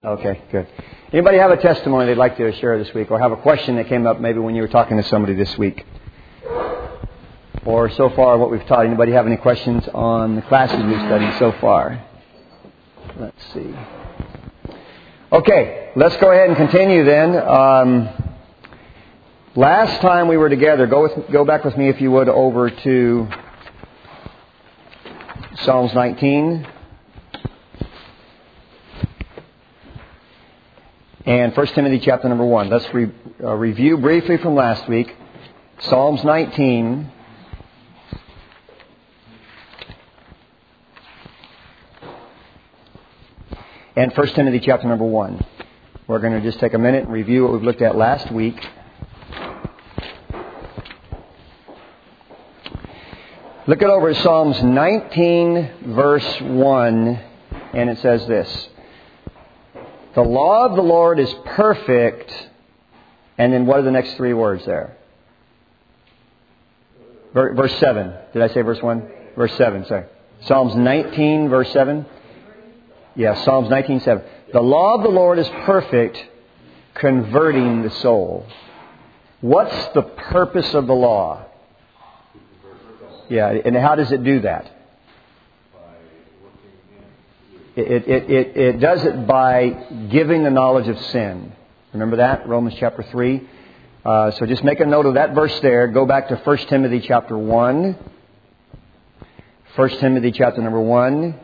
Okay, good. Anybody have a testimony they'd like to share this week, or have a question that came up maybe when you were talking to somebody this week? Or so far what we've taught. Anybody have any questions on the classes we've studied so far? Let's see. Okay, let's go ahead and continue then. Last time we were together, go back with me if you would over to Psalms 19. And 1 Timothy chapter number 1. Let's review briefly from last week. Psalms 19. And 1 Timothy chapter number 1. We're going to just take a minute and review what we've looked at last week. Look it over at Psalms 19 verse 1. And it says this. The law of the Lord is perfect. And then what are the next three words there? Verse 7. Did I say verse 1? Verse 7, sorry. Psalms 19, verse 7. Yeah, Psalms 19, 7. The law of the Lord is perfect, converting the soul. What's the purpose of the law? Yeah, and how does it do that? It does it by giving the knowledge of sin. Remember that? Romans chapter 3. So just make a note of that verse there. Go back to 1 Timothy chapter 1. 1 Timothy chapter number 1.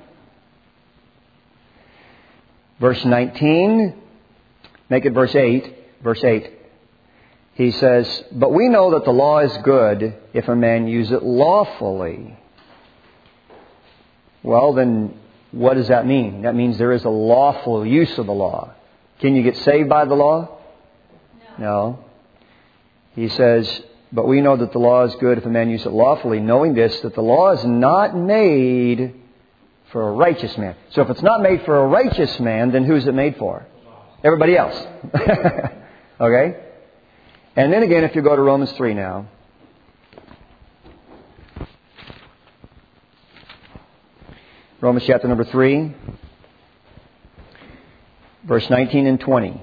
Verse 19. Make it verse 8. Verse 8. He says, but we know that the law is good if a man use it lawfully. Well, then what does that mean? That means there is a lawful use of the law. Can you get saved by the law? No. He says, but we know that the law is good if a man use it lawfully, knowing this, that the law is not made for a righteous man. So if it's not made for a righteous man, then who's it made for? Everybody else. Okay? And then again, if you go to Romans 3 now. Romans chapter number 3, verse 19 and 20.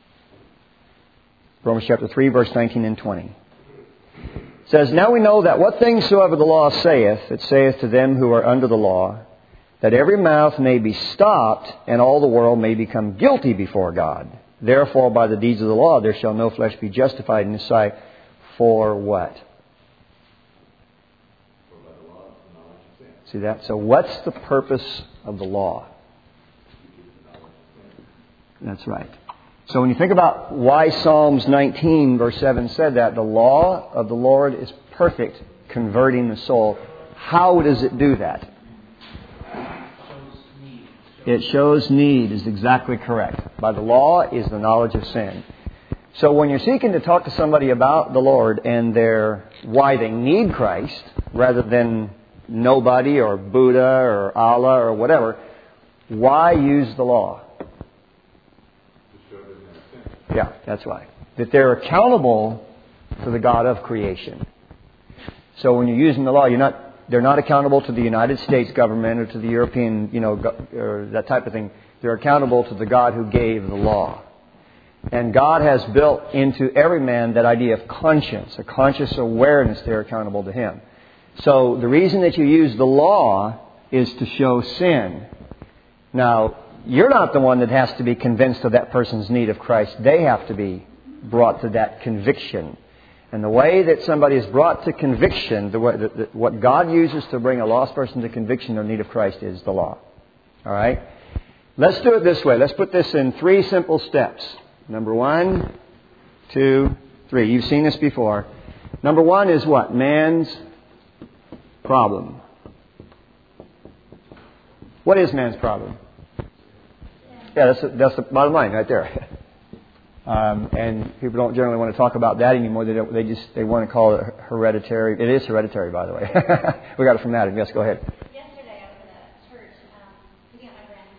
Romans chapter 3, verse 19 and 20. It says, now we know that what things soever the law saith, it saith to them who are under the law, that every mouth may be stopped, and all the world may become guilty before God. Therefore, by the deeds of the law, there shall no flesh be justified in His sight. For what? See that? So what's the purpose of the law? That's right. So when you think about why Psalms 19 verse 7 said that, the law of the Lord is perfect, converting the soul. How does it do that? It shows need is exactly correct. By the law is the knowledge of sin. So when you're seeking to talk to somebody about the Lord and why they need Christ, rather than nobody or Buddha or Allah or whatever, why use the law? Yeah, that's right. That they're accountable to the God of creation. So when you're using the law, they're not accountable to the United States government or to the European, or that type of thing. They're accountable to the God who gave the law. And God has built into every man that idea of conscience, a conscious awareness they're accountable to Him. So the reason that you use the law is to show sin. Now, you're not the one that has to be convinced of that person's need of Christ. They have to be brought to that conviction. And the way that somebody is brought to conviction, what God uses to bring a lost person to conviction or need of Christ is the law. All right? Let's do it this way. Let's put this in 3 simple steps. Number 1, 2, 3. You've seen this before. Number 1 is what? Man's problem. What is man's problem? Yeah, that's the bottom line right there. And people don't generally want to talk about that anymore. They want to call it hereditary. It is hereditary, by the way. We got it from Adam. Yes, go ahead. Yesterday I was at a church picking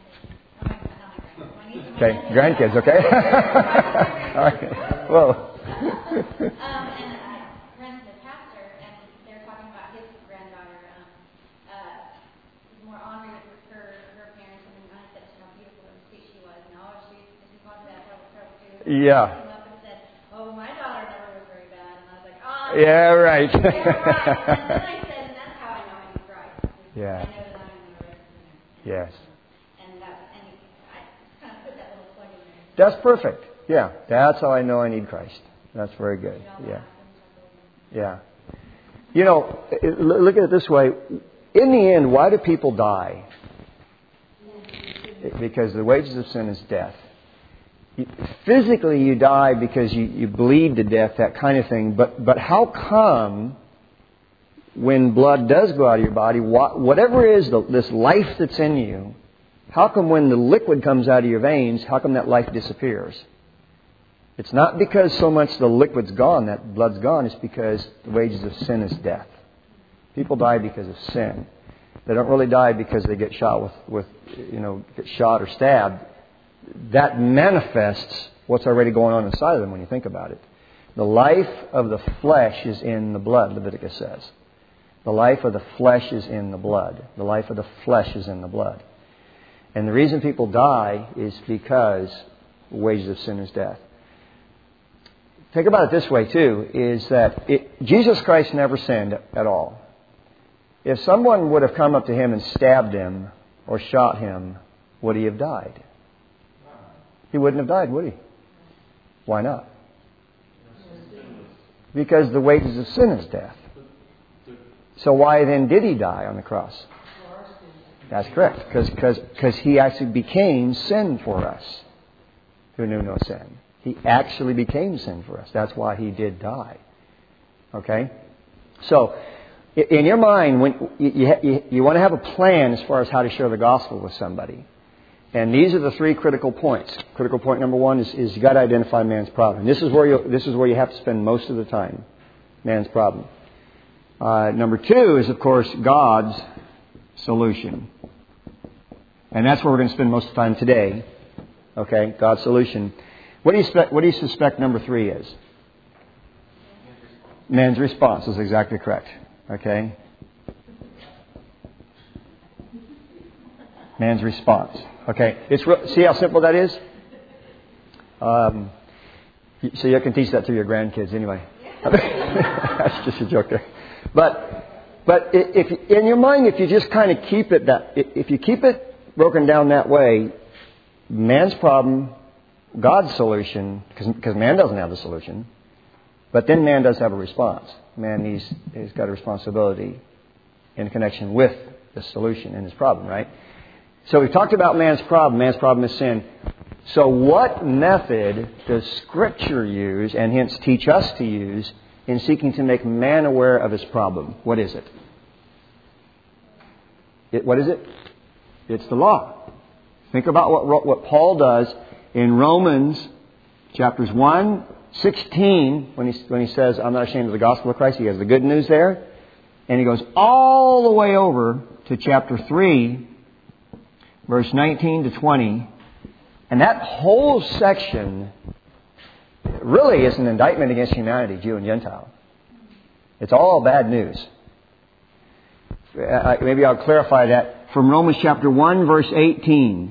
up my grandkids. Okay, grandkids. Okay. All right. Whoa. And I ran to the pastor, and they were talking about his granddaughter. More honoring her parents, and I said how beautiful and sweet she was. No, she's Yeah. came up and said, "Oh, my daughter never was very bad," and I was like, "Oh, Yeah, right. yeah, right." And then I said, "And that's how I know I need Christ. Yeah. I know that I'm in the right position." Yes. And I kind of put that little plug in there. That's perfect. Yeah. That's how I know I need Christ. That's very good. Yeah. Yeah. You know, look at it this way. In the end, why do people die? Because the wages of sin is death. Physically, you die because you bleed to death, that kind of thing. But how come when blood does go out of your body, whatever is this life that's in you, how come when the liquid comes out of your veins, how come that life disappears? It's not because so much the liquid's gone, that blood's gone. It's because the wages of sin is death. People die because of sin. They don't really die because they get shot get shot or stabbed. That manifests what's already going on inside of them when you think about it. The life of the flesh is in the blood, Leviticus says. The life of the flesh is in the blood. The life of the flesh is in the blood. And the reason people die is because the wages of sin is death. Think about it this way, too, is that Jesus Christ never sinned at all. If someone would have come up to Him and stabbed Him or shot Him, would He have died? He wouldn't have died, would He? Why not? Because the wages of sin is death. So why then did He die on the cross? That's correct. Because He actually became sin for us who knew no sin. He actually became sin for us. That's why He did die. Okay? So, in your mind, when you want to have a plan as far as how to share the gospel with somebody. And these are the three critical points. Critical point number one is you got to identify man's problem. This is where you have to spend most of the time. Man's problem. Number two is, of course, God's solution. And that's where we're going to spend most of the time today. Okay? God's solution. What do you suspect number three is? Man's response is exactly correct. Okay? Man's response. Okay. See how simple that is? So you can teach that to your grandkids anyway. That's just a joke there. But if in your mind, if you just kind of keep it if you keep it broken down that way, man's problem, God's solution, because man doesn't have the solution, but then man does have a response. Man, he's got a responsibility in connection with the solution in his problem, right? So we've talked about man's problem. Man's problem is sin. So what method does Scripture use, and hence teach us to use, in seeking to make man aware of his problem? What is it? What is it? It's the law. Think about what Paul does in Romans chapters 1:16 when he says, "I'm not ashamed of the gospel of Christ." He has the good news there. And he goes all the way over to chapter 3, verse 19 to 20. And that whole section really is an indictment against humanity, Jew and Gentile. It's all bad news. Maybe I'll clarify that from Romans chapter 1, verse 18.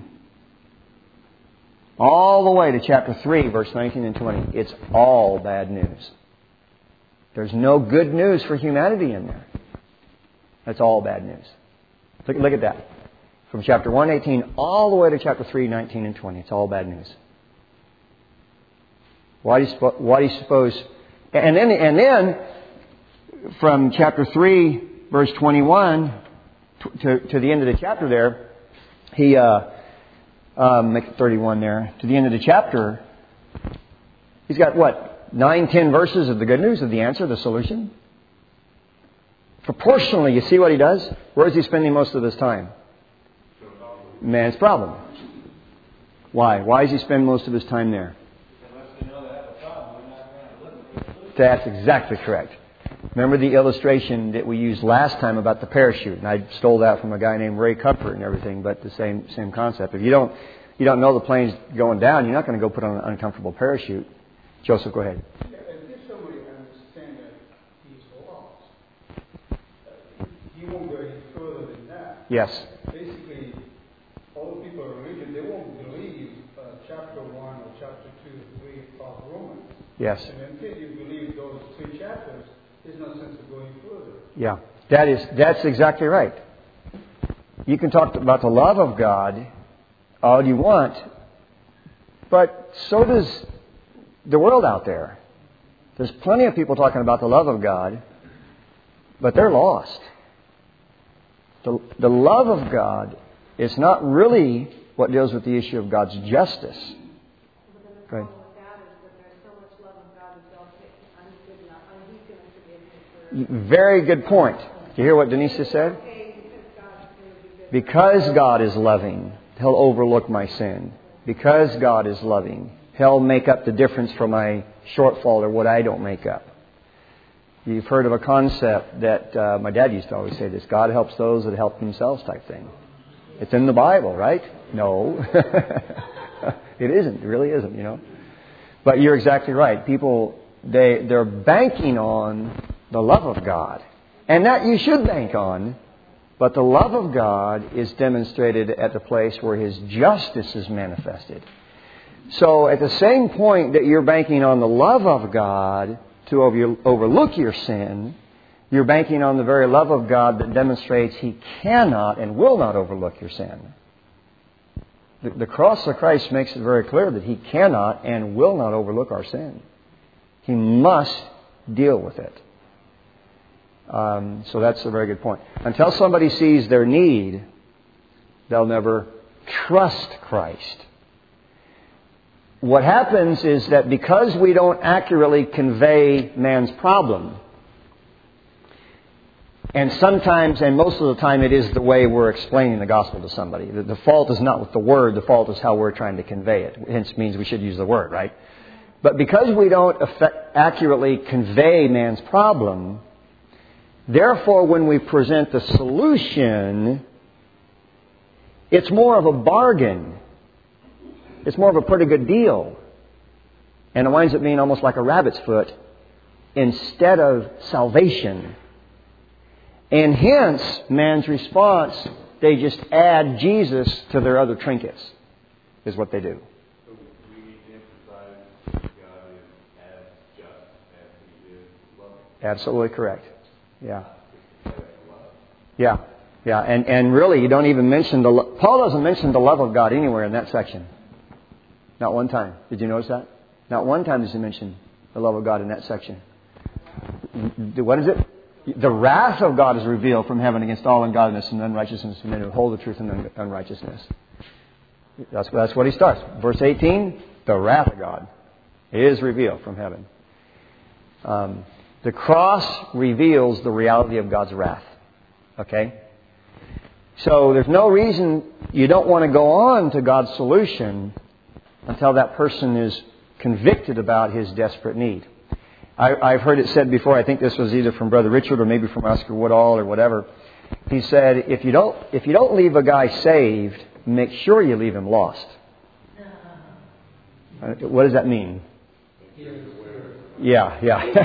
All the way to chapter 3, verse 19 and 20. It's all bad news. There's no good news for humanity in there. That's all bad news. Look at that. From chapter 1:18 all the way to chapter 3, 19 and 20. It's all bad news. Why do you suppose? And then from chapter 3, verse 21 to the end of the chapter there, he make it 31 there. To the end of the chapter, he's got 9, 10 verses of the good news, of the answer, the solution. Proportionally, you see what he does? Where is he spending most of his time? Man's problem. Why? Why does he spend most of his time there? That's exactly correct. Remember the illustration that we used last time about the parachute, and I stole that from a guy named Ray Comfort and everything, but the same concept. If you don't know the plane's going down, you're not going to go put on an uncomfortable parachute. Joseph, go ahead. If somebody understands that he's lost, he won't go any further than that. Yes. Basically, all the people of religion, they won't believe chapter 1 or chapter 2, 3 of Romans. Yes. And until you believe those 3 chapters, there's no sense of going further. Yeah. That's exactly right. You can talk about the love of God all you want, but so does the world out there. There's plenty of people talking about the love of God, but they're lost. The love of God is not really what deals with the issue of God's justice. Right. Very good point. Do you hear what Denise just said? Because God is loving, He'll overlook my sin. Because God is loving, He'll make up the difference for my shortfall or what I don't make up. You've heard of a concept that my dad used to always say this: God helps those that help themselves type thing. It's in the Bible, right? No. It isn't. It really isn't, you know. But you're exactly right. People, they're banking on the love of God. And that you should bank on. But the love of God is demonstrated at the place where His justice is manifested. So at the same point that you're banking on the love of God to overlook your sin, you're banking on the very love of God that demonstrates He cannot and will not overlook your sin. The cross of Christ makes it very clear that He cannot and will not overlook our sin. He must deal with it. So that's a very good point. Until somebody sees their need, they'll never trust Christ. What happens is that because we don't accurately convey man's problem, and sometimes, and most of the time, it is the way we're explaining the gospel to somebody. The fault is not with the word, the fault is how we're trying to convey it. Hence means we should use the word, right? But because we don't accurately convey man's problem, therefore, when we present the solution, it's more of a bargain. It's more of a pretty good deal. And it winds up being almost like a rabbit's foot instead of salvation. And hence, man's response, they just add Jesus to their other trinkets, is what they do. So we need to emphasize God is as just as He is loving. Absolutely correct. Yeah. Yeah. Yeah. And really, you don't even mention Paul doesn't mention the love of God anywhere in that section. Not one time. Did you notice that? Not one time does he mention the love of God in that section. What is it? The wrath of God is revealed from heaven against all ungodliness and unrighteousness and men who hold the truth in unrighteousness. That's what he starts. Verse 18, the wrath of God is revealed from heaven. The cross reveals the reality of God's wrath. Okay? So there's no reason you don't want to go on to God's solution until that person is convicted about his desperate need. I've heard it said before, I think this was either from Brother Richard or maybe from Oscar Woodall or whatever. He said, if you don't leave a guy saved, make sure you leave him lost. What does that mean? Yeah.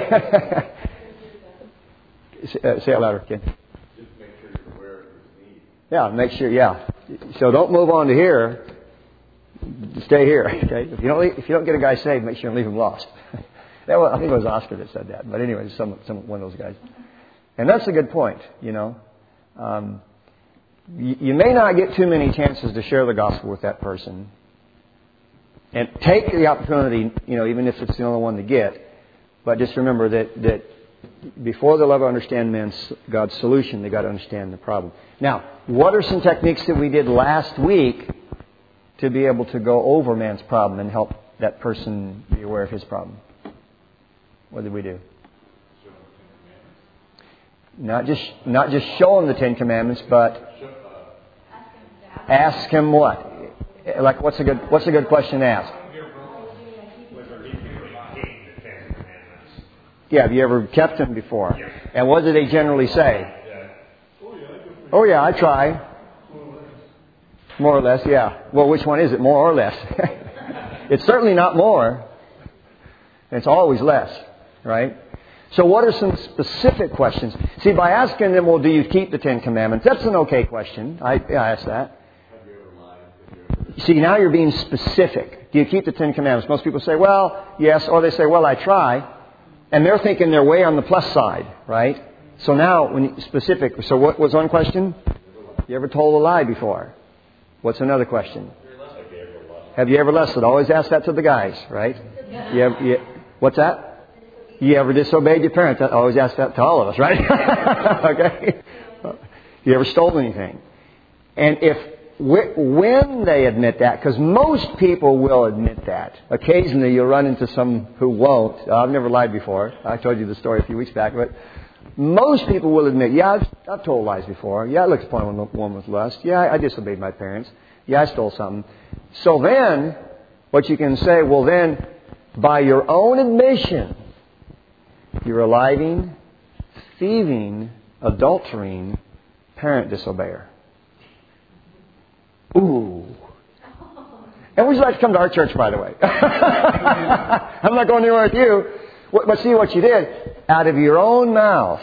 Say it louder, kid. Just make sure you're aware of his needs. Yeah, make sure, yeah. So don't move on to here. Stay here, okay? If you don't get a guy saved, make sure you leave him lost. I think it was Oscar that said that. But anyway, one of those guys. And that's a good point, you know. You may not get too many chances to share the gospel with that person. And take the opportunity, you know, even if it's the only one to get. But just remember that before they'll ever understand God's solution, they've got to understand the problem. Now, what are some techniques that we did last week to be able to go over man's problem and help that person be aware of his problem? What did we do? Not just show him the Ten Commandments, but ask him what? Like what's a good question to ask? Yeah, have you ever kept them before? And what do they generally say? Oh yeah, I try. More or less, yeah. Well, which one is it? More or less? It's certainly not more. It's always less, right? So what are some specific questions? See, by asking them, well, do you keep the Ten Commandments? That's an okay question. I ask that. Have you ever lied? See, now you're being specific. Do you keep the Ten Commandments? Most people say, well, yes, or they say, well, I try. And they're thinking they're way on the plus side, right? So now, when specific, so what was one question? You ever told a lie before? What's another question? Have you ever lusted? Always ask that to the guys, right? What's that? You ever disobeyed your parents? I always ask that to all of us, right? Okay. You ever stole anything? And when they admit that, because most people will admit that. Occasionally you'll run into some who won't. I've never lied before. I told you the story a few weeks back, but most people will admit, yeah, I've told lies before. Yeah, I looked upon a woman with lust. Yeah, I disobeyed my parents. Yeah, I stole something. So then, what you can say, well then, by your own admission, you're a lying, thieving, adultering, parent disobeyer. Ooh. And would you like to come to our church, by the way? I'm not going anywhere with you. But see what you did. Out of your own mouth,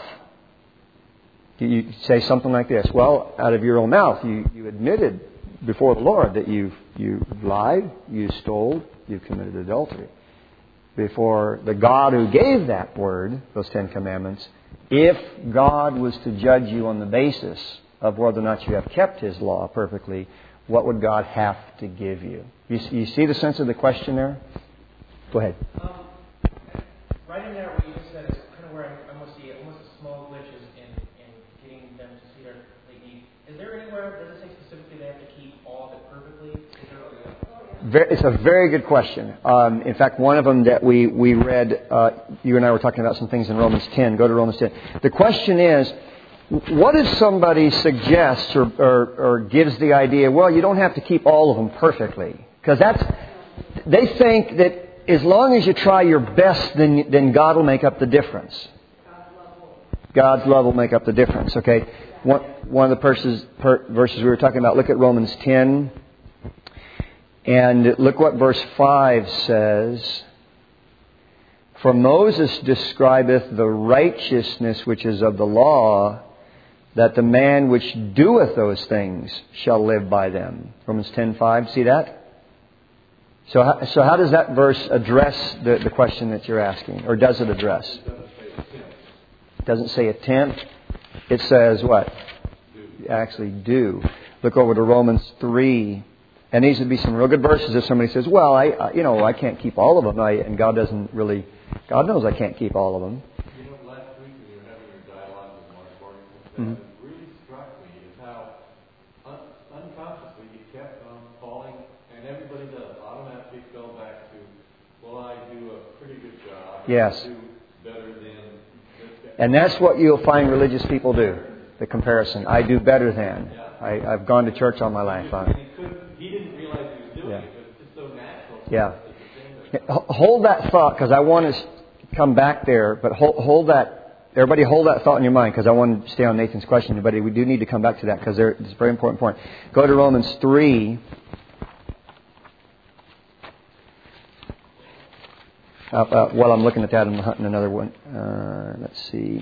you say something like this. Well, out of your own mouth, you admitted before the Lord that you lied, you stole, you committed adultery. Before the God who gave that word, those Ten Commandments, if God was to judge you on the basis of whether or not you have kept His law perfectly, what would God have to give you? You see the sense of the question there? Go ahead. Right in there, what you just said is kind of where I almost see almost a small glitch in getting them to see their complete need. Is there anywhere, does it say specifically they have to keep all of it perfectly? It's a very good question. In fact, one of them that we read, you and I were talking about some things in Romans 10. Go to Romans 10. The question is, what if somebody suggests or gives the idea, well, you don't have to keep all of them perfectly? Because they think that as long as you try your best, then God will make up the difference. God's love will make up the difference, okay? One of the verses we were talking about, look at Romans 10. And look what verse 5 says. For Moses describeth the righteousness which is of the law, that the man which doeth those things shall live by them. Romans 10:5. See that? So how does that verse address the question that you're asking? Or does it address? It doesn't say attempt. It says what? Actually do. Look over to Romans 3. And these would be some real good verses if somebody says, well, I can't keep all of them. And God knows I can't keep all of them. You know, last week when you were having your dialogue with Mark Morgan, what really struck me is how unconsciously you kept on falling, and everybody does, automatically fell back to, well, I do a pretty good job. Yes. I do better than this guy. And that's what you'll find religious people do, the comparison. I do better than. Yeah. I've gone to church all my life. He didn't realize he was doing it, but it's just so natural. Yeah. Hold that thought, because I want to come back there. But hold that. Everybody hold that thought in your mind, because I want to stay on Nathan's question. But we do need to come back to that, because it's a very important point. Go to Romans 3. While I'm looking at that, I'm hunting another one. Let's see.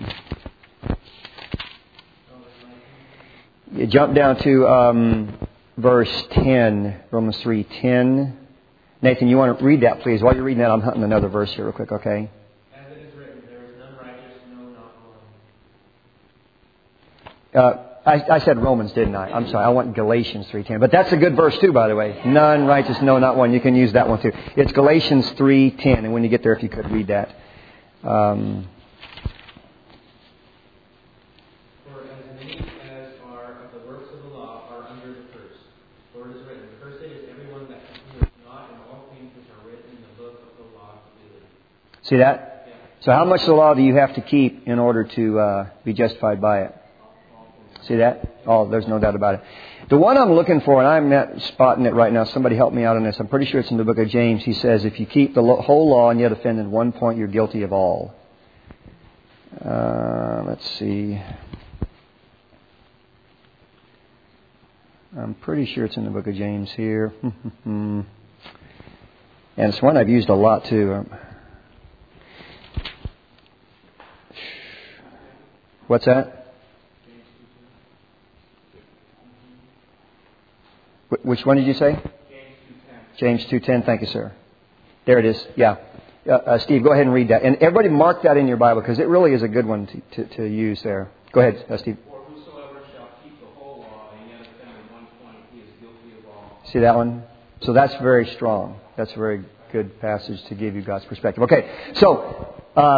You jump down to verse 10, Romans 3:10. Nathan, you want to read that, please? While you're reading that, I'm hunting another verse here real quick, okay? As it is written, there is none righteous, no, not one. I said Romans, didn't I? I'm sorry. I want Galatians 3:10. But that's a good verse too, by the way. None righteous, no, not one. You can use that one too. It's Galatians 3:10. And when you get there, if you could read that. See that? Yeah. So how much of the law do you have to keep in order to be justified by it? See that? Oh, there's no doubt about it. The one I'm looking for, and I'm not spotting it right now. Somebody help me out on this. I'm pretty sure it's in the book of James. He says, if you keep the whole law and yet offend in one point, you're guilty of all. Let's see. I'm pretty sure it's in the book of James here. And it's one I've used a lot too. What's that? Which one did you say? James James 2:10. Thank you, sir. There it is. Yeah. Steve, go ahead and read that. And everybody mark that in your Bible because it really is a good one to use there. Go ahead, Steve. For whosoever shall keep the whole law and yet offend in one point, he is guilty of all. See that one? So that's very strong. That's a very good passage to give you God's perspective. Okay, so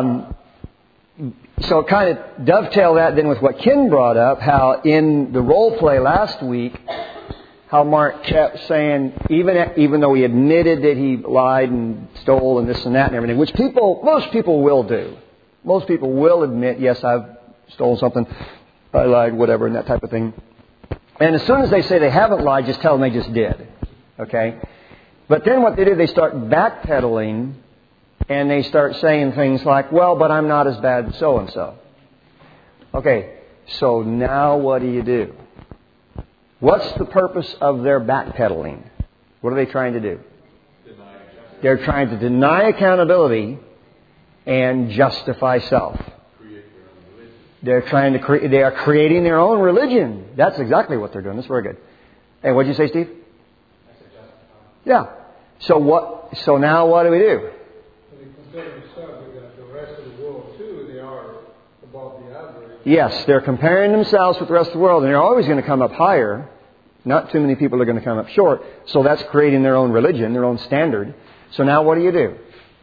kind of dovetail that then with what Ken brought up, how in the role play last week, how Mark kept saying, even though he admitted that he lied and stole and this and that and everything, which most people will do. Most people will admit, yes, I've stolen something, I lied, whatever, and that type of thing. And as soon as they say they haven't lied, just tell them they just did. Okay? But then what they do, they start backpedaling and they start saying things like, well, but I'm not as bad as so-and-so. Okay, so now what do? What's the purpose of their backpedaling? What are they trying to do? They're trying to deny accountability and justify self. They are creating their own religion. That's exactly what they're doing. That's very good. Hey, what did you say, Steve? Yeah. So now what do we do? When you consider themselves with the rest of the world too, they are above the average. Yes, they're comparing themselves with the rest of the world, and they're always going to come up higher. Not too many people are going to come up short. So that's creating their own religion, their own standard. So now what do? Re-emphasize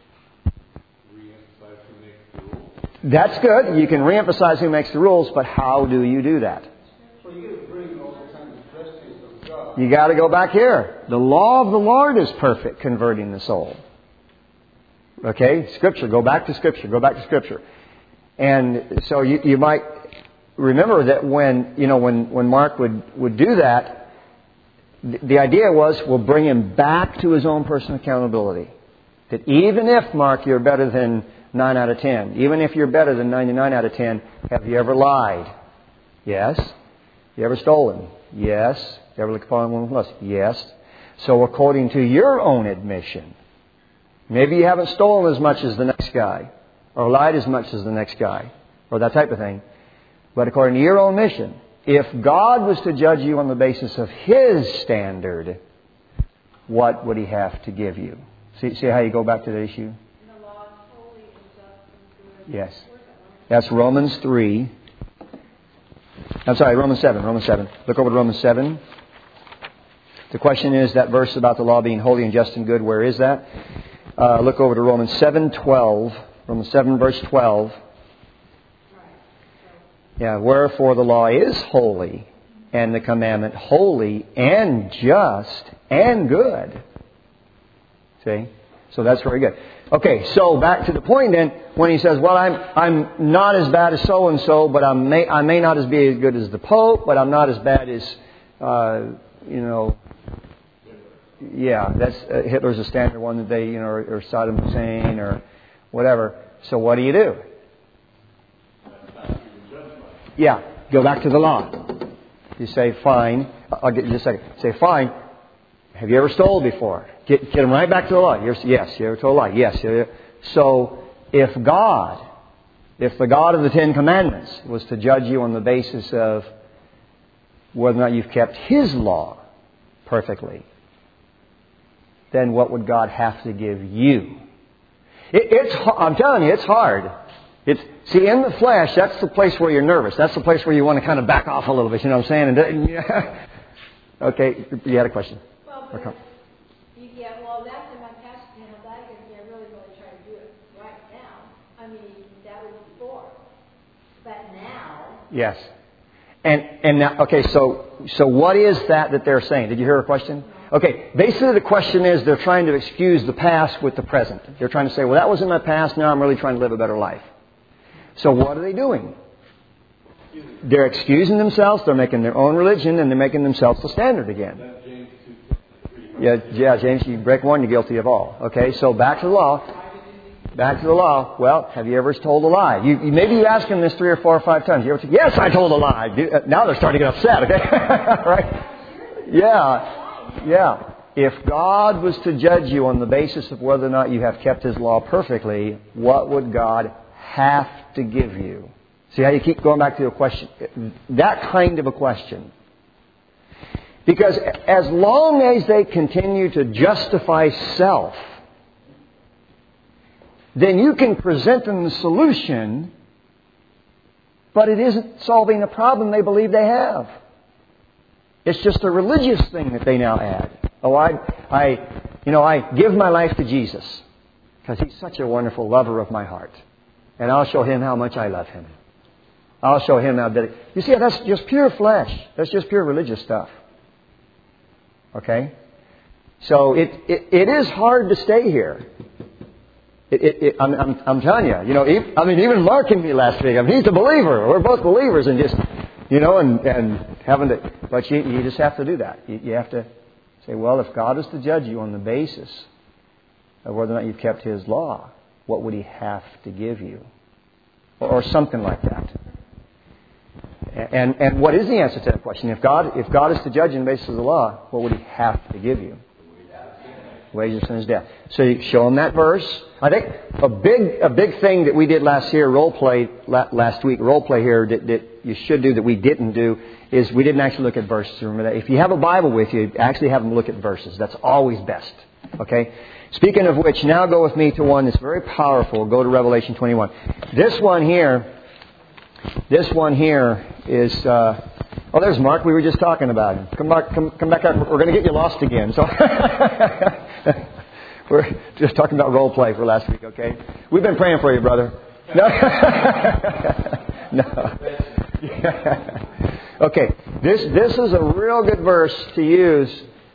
who makes the rules. That's good. You can re-emphasize who makes the rules, but how do you do that? So you got to bring all the time the justice of God. You got to go back here. The law of the Lord is perfect, converting the soul. Okay? Scripture. Go back to Scripture. Go back to Scripture. And so you might remember that when Mark would do that, the idea was we'll bring him back to his own personal accountability. That even if, Mark, you're better than 9 out of 10, even if you're better than 99 out of 10, have you ever lied? Yes. You ever stolen? Yes. You ever looked upon one else? Yes. So according to your own admission, maybe you haven't stolen as much as the next guy, or lied as much as the next guy, or that type of thing. But according to your own mission, if God was to judge you on the basis of His standard, what would He have to give you? See how you go back to the issue? The law is holy and just and good. Yes. That's Romans 3. I'm sorry, Romans 7. Romans 7. Look over to Romans 7. The question is that verse about the law being holy and just and good, where is that? Look over to Romans 7:12. Romans 7 verse 12. Yeah, wherefore the law is holy, and the commandment holy and just and good. See? So that's very good. Okay, so back to the point then, when he says, well, I'm not as bad as so-and-so, but I may not be as good as the Pope, but I'm not as bad as, that's Hitler's a standard one that they, or Saddam Hussein or whatever. So what do? Yeah, go back to the law. You say, fine. I'll get you just a second. Say, fine. Have you ever stole before? Get them right back to the law. Yes. You ever told a lie? Yes. So, if the God of the Ten Commandments was to judge you on the basis of whether or not you've kept His law perfectly, then what would God have to give you? I'm telling you, it's hard. See, in the flesh, that's the place where you're nervous. That's the place where you want to kind of back off a little bit. You know what I'm saying? Okay, you had a question. Well, that's in my past channel. I really try to do it right now. I mean, that was before. But now... Yes. And now, okay, so what is that they're saying? Did you hear a question? Okay, basically the question is they're trying to excuse the past with the present. They're trying to say, well, that was in my past, now I'm really trying to live a better life. So what are they doing? They're excusing themselves, they're making their own religion, and they're making themselves the standard again. Yeah, James, you break one, you're guilty of all. Okay, so back to the law. Well, have you ever told a lie? Maybe you ask them this 3 or 4 or 5 times. You ever say, yes, I told a lie. Now they're starting to get upset, okay? Right? Yeah. If God was to judge you on the basis of whether or not you have kept His law perfectly, what would God have to give you? See how you keep going back to a question? That kind of a question. Because as long as they continue to justify self, then you can present them the solution, but it isn't solving the problem they believe they have. It's just a religious thing that they now add. Oh, I give my life to Jesus because He's such a wonderful lover of my heart. And I'll show Him how much I love Him. I'll show Him how dedicated. You see, that's just pure flesh. That's just pure religious stuff. Okay? So it is hard to stay here. I'm telling you, even Mark and me last week, he's a believer. We're both believers and just, and having to, but you just have to do that. You have to say, well, if God is to judge you on the basis of whether or not you've kept His law, what would He have to give you? Or something like that. And what is the answer to that question? If God is to judge you on the basis of the law, what would He have to give you? Wages of sin is death. So you show them that verse. I think a big thing that we did last week, role play here that you should do that we didn't do is we didn't actually look at verses. Remember that. If you have a Bible with you, actually have them look at verses. That's always best. Okay? Speaking of which, now go with me to one that's very powerful. Go to Revelation 21. This one here is... oh, there's Mark. We were just talking about him. Come back up. We're going to get you lost again. So we're just talking about role play for last week, okay? We've been praying for you, brother. No. No. Okay. This is a real good verse to use.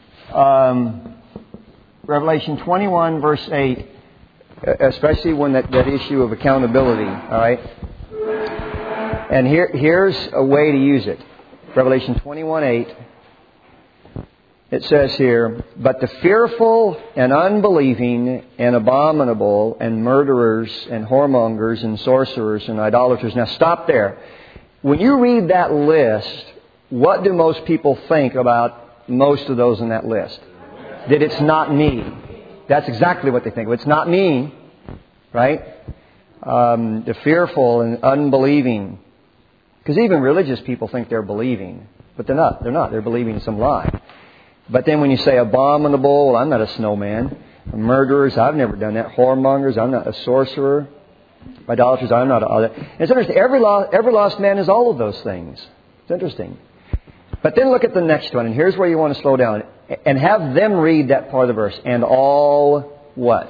Revelation 21, verse 8, especially when that issue of accountability, all right? And here's a way to use it. Revelation 21:8. It says here, but the fearful and unbelieving and abominable and murderers and whoremongers and sorcerers and idolaters. Now stop there. When you read that list, what do most people think about most of those in that list? That it's not me. That's exactly what they think. It's not me, right? The fearful and unbelieving. Because even religious people think they're believing. But they're not. They're not. They're believing some lie. But then when you say abominable, well, I'm not a snowman. Murderers, I've never done that. Whoremongers, I'm not a sorcerer. Idolaters, I'm not all that. It's interesting. Every lost man is all of those things. It's interesting. But then look at the next one. And here's where you want to slow down. And have them read that part of the verse. And all what?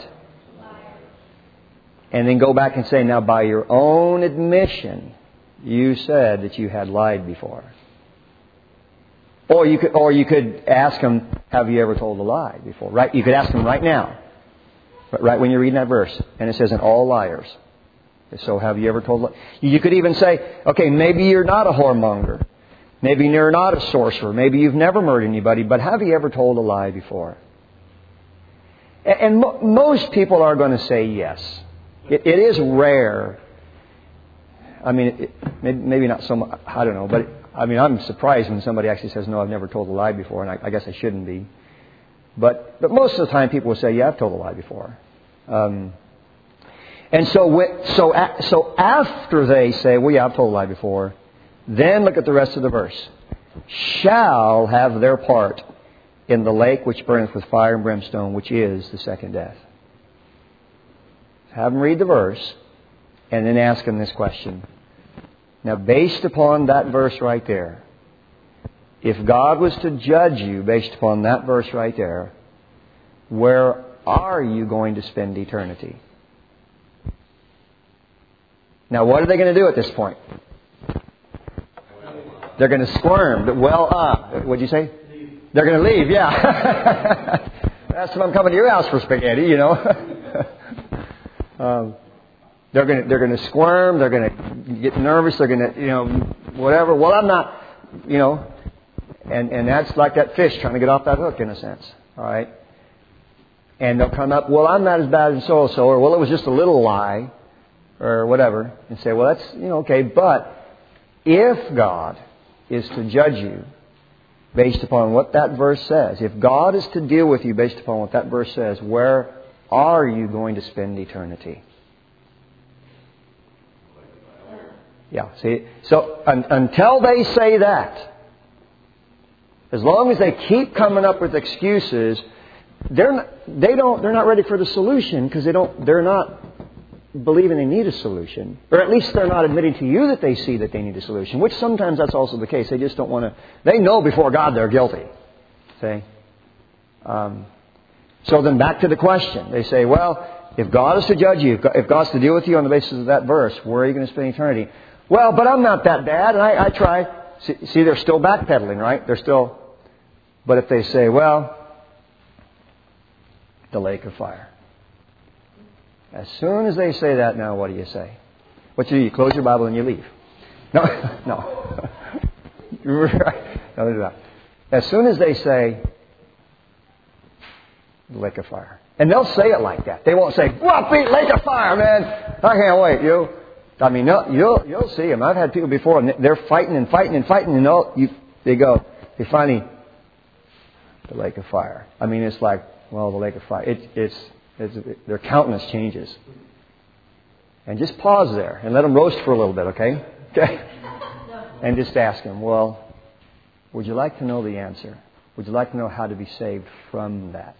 And then go back and say, now by your own admission, you said that you had lied before. Or you could ask them, have you ever told a lie before? Right? You could ask them right now. Right when you're reading that verse. And it says, and all liars. So have you ever told a lie? You could even say, okay, maybe you're not a whoremonger. Maybe you're not a sorcerer. Maybe you've never murdered anybody. But have you ever told a lie before? And most people are going to say yes. It is rare. I mean, maybe not so much. I don't know. But I'm surprised when somebody actually says, no, I've never told a lie before. And I guess I shouldn't be. But most of the time people will say, yeah, I've told a lie before. And so after they say, well, yeah, I've told a lie before, then look at the rest of the verse. Shall have their part in the lake which burneth with fire and brimstone, which is the second death. Have them read the verse and then ask them this question. Now, based upon that verse right there, if God was to judge you based upon that verse right there, where are you going to spend eternity? Now, what are they going to do at this point? They're going to squirm. What'd you say? Leave. They're going to leave, yeah. That's when I'm coming to your house for spaghetti, you know. They're going to squirm. They're going to get nervous. They're going to, whatever. Well, I'm not, and that's like that fish trying to get off that hook in a sense. All right. And they'll come up, well, I'm not as bad as so-and-so, or well, it was just a little lie, or whatever, and say, well, that's, okay. But if God is to judge you based upon what that verse says, if God is to deal with you based upon what that verse says, where are you going to spend eternity? Yeah, see? So until they say that, As long as they keep coming up with excuses, they're not ready for the solution because they're not believing they need a solution. Or at least they're not admitting to you that they see that they need a solution, which sometimes that's also the case. They just don't want to... They know before God they're guilty. See? So then back to the question. They say, well, if God is to judge you, if God's to deal with you on the basis of that verse, where are you going to spend eternity? Well, but I'm not that bad, and I try. See, they're still backpedaling, right? They're still... But if they say, well, the lake of fire. As soon as they say that, now what do you say? What you do? You close your Bible and you leave. No, no. No. As soon as they say, the lake of fire. And they'll say it like that. They won't say, whoopee, lake of fire, man. I can't wait, you. I mean, you'll see them. I've had people before, and they're fighting and fighting and fighting, and they finally, the lake of fire. I mean, it's like, well, the lake of fire. Their countenance changes. And just pause there and let them roast for a little bit, okay? Okay. And just ask them, well, would you like to know the answer? Would you like to know how to be saved from that?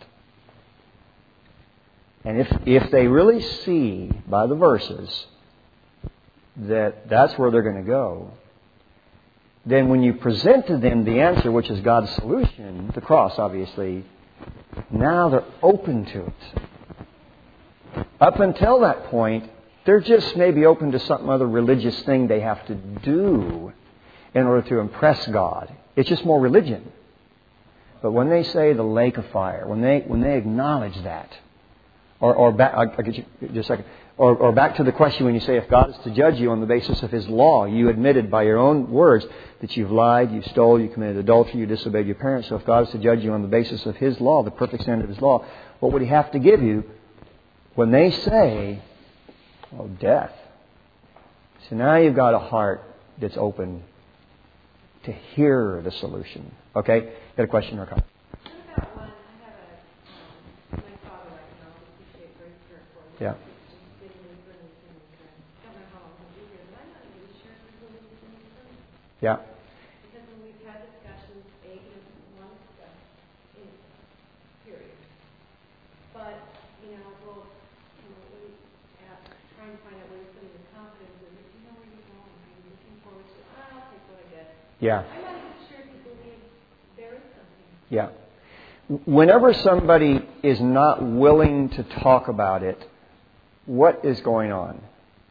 And if they really see by the verses that that's where they're going to go, then when you present to them the answer, which is God's solution, the cross, obviously, now they're open to it. Up until that point, they're just maybe open to some other religious thing they have to do in order to impress God. It's just more religion. But when they say the lake of fire, when they acknowledge that, or back, I'll get you just a second. Or back to the question when you say if God is to judge you on the basis of His law, you admitted by your own words that you've lied, you stole, you committed adultery, you disobeyed your parents. So if God is to judge you on the basis of His law, the perfect standard of His law, what would He have to give you when they say, oh, death? So now you've got a heart that's open to hear the solution. Okay? Got a question or a comment? Yeah. Yeah. Because when we've had discussions, A is one step in period. But, we'll really try and find out where you're putting the confidence in it. You know where you're going. Are you looking forward to, I'll take what I get. Yeah. I'm not even sure if you believe there is something. Yeah. Whenever somebody is not willing to talk about it, what is going on?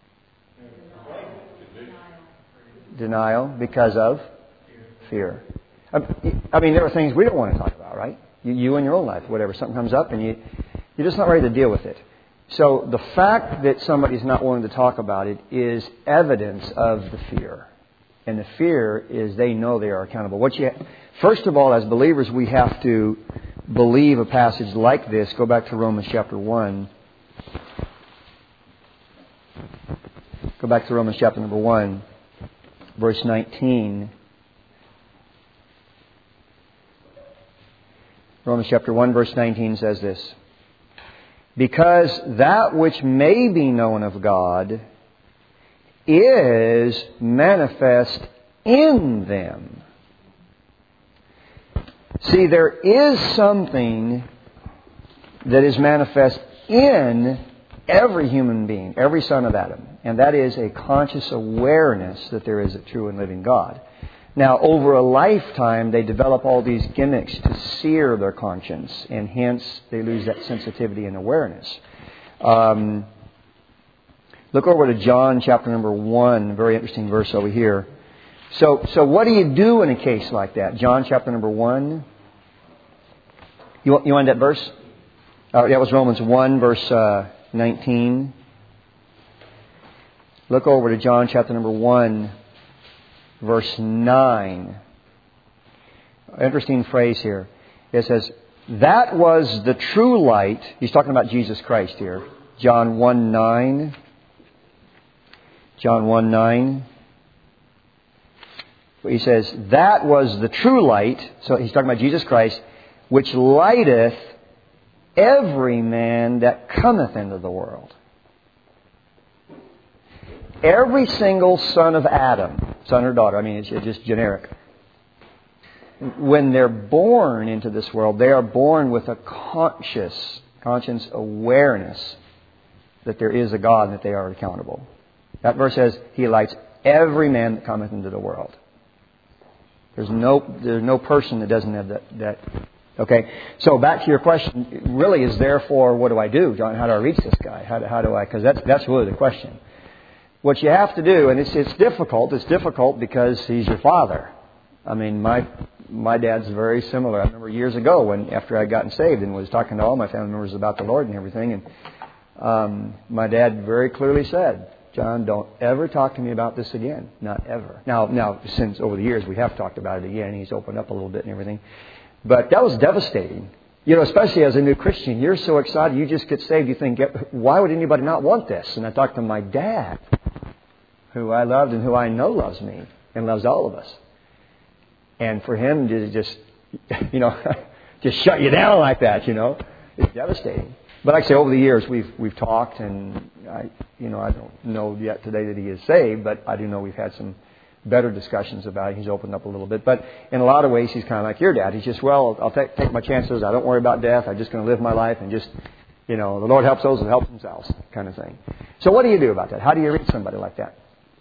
Denial because of fear. I mean, there are things we don't want to talk about, right? You in your own life, whatever. Something comes up and you're just not ready to deal with it. So the fact that somebody's not willing to talk about it is evidence of the fear. And the fear is they know they are accountable. First of all, as believers, we have to believe a passage like this. Go back to Romans chapter 1. Go back to Romans chapter number 1. Verse 19. Romans chapter 1 verse 19 says this. Because that which may be known of God is manifest in them. See, there is something that is manifest in every human being, every son of Adam. And that is a conscious awareness that there is a true and living God. Now, over a lifetime, they develop all these gimmicks to sear their conscience. And hence, they lose that sensitivity and awareness. Look over to John chapter number 1. Very interesting verse over here. So what do you do in a case like that? John chapter number 1. You want that verse? That was Romans 1 verse 19. Look over to John chapter number 1, verse 9. Interesting phrase here. It says, that was the true light. He's talking about Jesus Christ here. John 1:9. John 1:9. He says, that was the true light. So he's talking about Jesus Christ, which lighteth every man that cometh into the world. Every single son of Adam, son or daughter, I mean, it's just generic. when they're born into this world, they are born with a conscience awareness that there is a God and that they are accountable. That verse says, He lights every man that cometh into the world. There's no person that doesn't have that. Okay, so back to your question, it really is therefore, what do I do, John? How do I reach this guy? How do I? Because that's really the question. What you have to do, and it's difficult. It's difficult because he's your father. I mean, my dad's very similar. I remember years ago when after I'd gotten saved and was talking to all my family members about the Lord and everything, and my dad very clearly said, John, don't ever talk to me about this again. Not ever. Now, since over the years we have talked about it again, he's opened up a little bit and everything. But that was devastating. You know, especially as a new Christian, you're so excited, you just get saved, you think, why would anybody not want this? And I talked to my dad, who I loved and who I know loves me and loves all of us. And for him to just, just shut you down like that, it's devastating. But like I say, over the years we've talked, and I don't know yet today that he is saved, but I do know we've had some better discussions about it. He's opened up a little bit. But in a lot of ways, he's kind of like your dad. He's just, I'll take my chances. I don't worry about death. I'm just going to live my life and just, the Lord helps those that help themselves kind of thing. So what do you do about that? How do you reach somebody like that?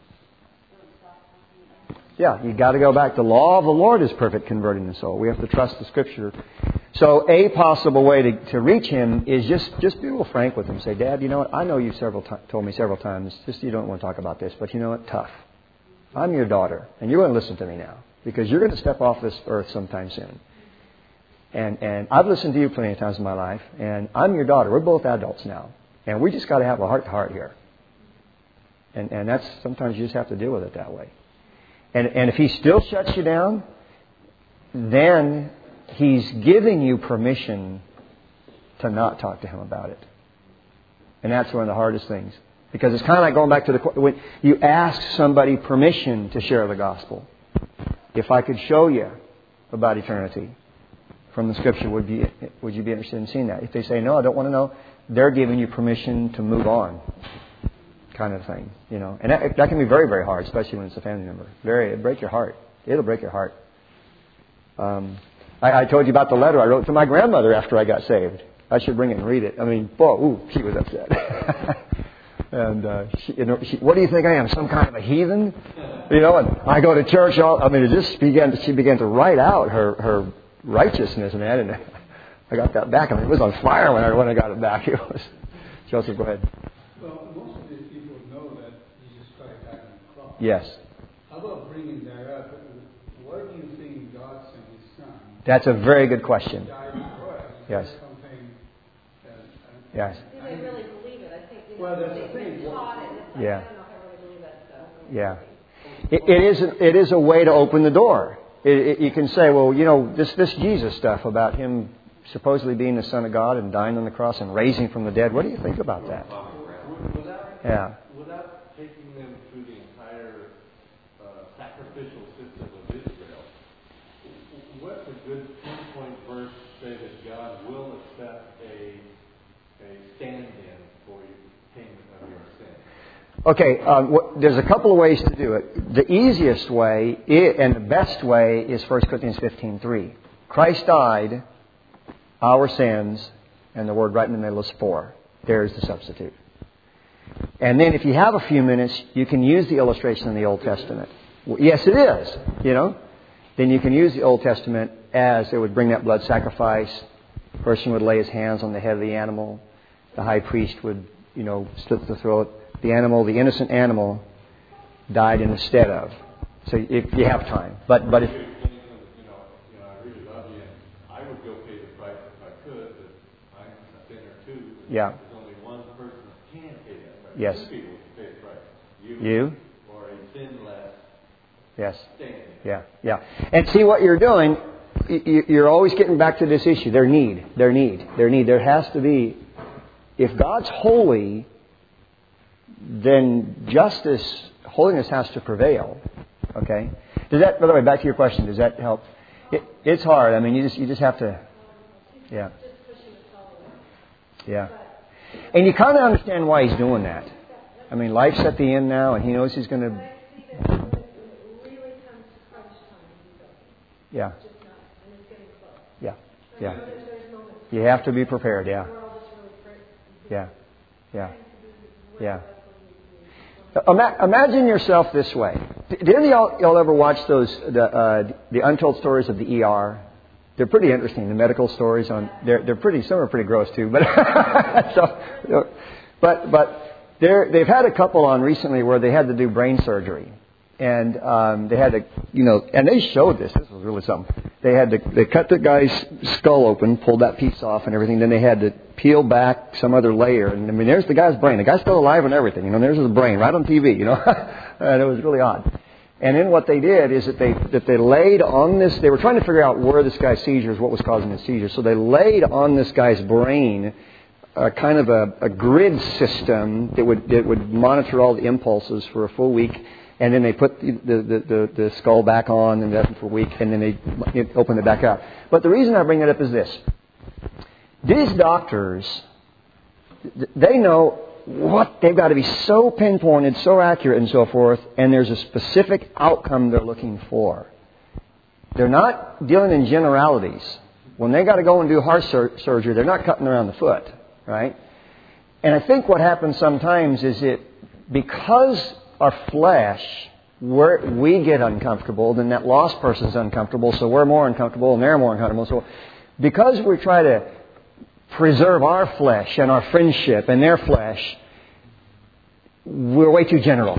Yeah, you got to go back. The law of the Lord is perfect, converting the soul. We have to trust the Scripture. So a possible way to reach him is just be real frank with him. Say, Dad, you know what? I know you've told me several times, just you don't want to talk about this, but you know what? Tough. I'm your daughter, and you're going to listen to me now because you're going to step off this earth sometime soon. And I've listened to you plenty of times in my life, and I'm your daughter. We're both adults now, and we just got to have a heart-to-heart here. And that's sometimes you just have to deal with it that way. And if he still shuts you down, then he's giving you permission to not talk to him about it. And that's one of the hardest things. Because it's kind of like going back to when you ask somebody permission to share the gospel. If I could show you about eternity from the Scripture, would you be interested in seeing that? If they say, no, I don't want to know, they're giving you permission to move on, kind of thing. And that can be very, very hard, especially when it's a family member. It'll break your heart. It'll break your heart. I told you about the letter I wrote to my grandmother after I got saved. I should bring it and read it. I mean, she was upset. And what do you think I am? Some kind of a heathen? And I go to church. She began to write out her righteousness, man. And I got that back. It was on fire when I got it back. It was. Joseph, go ahead. Well, most of these people know that Jesus Christ died on the cross. Yes. How about bringing that up? Why do you think God sent His Son? That's a very good question. Died on the cross. Yes. Yes. Do they really believe it? I think well, that's the thing. Taught it. It's like, Yeah. I don't know if I really believe that stuff. Yeah. It is a way to open the door. You can say, well, this Jesus stuff about Him supposedly being the Son of God and dying on the cross and raising from the dead. What do you think about that? Without taking them through the entire sacrificial system of Israel, what's a good pinpoint verse to say that God will accept a stand-in for payment of your sin? Okay, there's a couple of ways to do it. The easiest way and the best way is 1 Corinthians 15:3. Christ died our sins, and the word right in the middle is for. There's the substitute. And then if you have a few minutes, you can use the illustration in the Old Testament. Yes, it is, Then you can use the Old Testament as it would bring that blood sacrifice. The person would lay his hands on the head of the animal. The high priest would, slit the throat. The innocent animal, died instead of. So if you have time. But if... I really love you, and I would go pay the price if I could, but I'm a sinner too. Yeah. There's only one person that can pay that price. Yes. 2 people can pay the price. You? Or a sinless Yes. stand-in. Yeah. And see what you're doing, you're always getting back to this issue. Their need. There has to be, if God's holy, then holiness has to prevail. Okay? Does that, by the way, back to your question, does that help? It's hard. I mean, you just have to, yeah. Yeah. And you kind of understand why He's doing that. I mean, life's at the end now, and He knows He's going to... Yeah. Yeah. But Yeah. there's moments. You have to be prepared. Yeah. We're all just really Yeah. Yeah. Yeah. Imagine yourself this way. Did any of y'all ever watch the Untold Stories of the ER? They're pretty interesting. The medical stories on they're pretty. Some are pretty gross too. But they've had a couple on recently where they had to do brain surgery, and they had to and they showed this. This was really something. They cut the guy's skull open, pulled that piece off and everything. Then they had to peel back some other layer. And I mean, there's the guy's brain. The guy's still alive and everything. There's his brain right on TV. And it was really odd. And then what they did is that they laid on this. They were trying to figure out where this guy's seizures, what was causing his seizures. So they laid on this guy's brain kind of a grid system that would monitor all the impulses for a full week. And then they put the skull back on and that for a week, and then they opened it back up. But the reason I bring it up is this. These doctors, they know what they've got to be so pinpointed, so accurate and so forth, and there's a specific outcome they're looking for. They're not dealing in generalities. When they got to go and do heart surgery, they're not cutting around the foot, right? And I think what happens sometimes is because our flesh, we get uncomfortable, then that lost person's uncomfortable, so we're more uncomfortable and they're more uncomfortable. So because we try to preserve our flesh and our friendship and their flesh, we're way too general.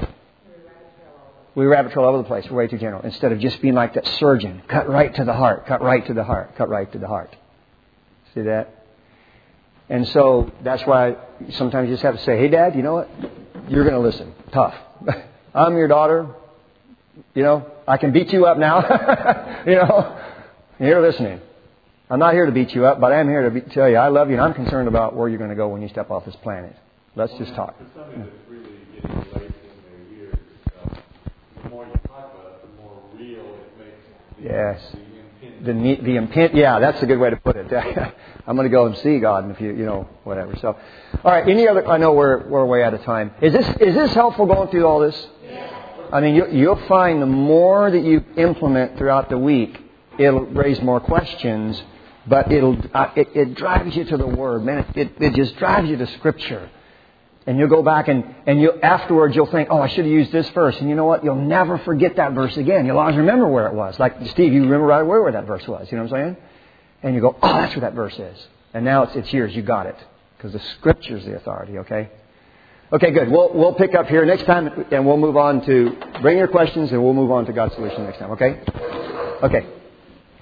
We rabbit trail all over the place. We're way too general. Instead of just being like that surgeon, cut right to the heart, cut right to the heart, cut right to the heart. See that? And so that's why sometimes you just have to say, hey, Dad, you know what? You're going to listen. Tough. I'm your daughter. I can beat you up now. You're listening. I'm not here to beat you up, but I am here to tell you I love you and I'm concerned about where you're going to go when you step off this planet. Let's just talk. For somebody that's really getting late in their years, the more you talk about it, the more real it makes the impending. Yeah, that's a good way to put it. I'm going to go and see God, and if you whatever. So, all right. Any other? I know we're way out of time. Is this helpful going through all this? Yeah. I mean, you'll find the more that you implement throughout the week, it'll raise more questions, but it drives you to the Word, man. It just drives you to Scripture, and you'll go back and afterwards you'll think, oh, I should have used this verse, and you know what? You'll never forget that verse again. You'll always remember where it was. Like Steve, you remember right away where that verse was. You know what I'm saying? And you go, oh, that's where that verse is. And now it's yours. You got it. Because the Scripture's the authority, okay? Okay, good. We'll pick up here next time, and we'll move on to bring your questions, and we'll move on to God's solution next time, okay? Okay.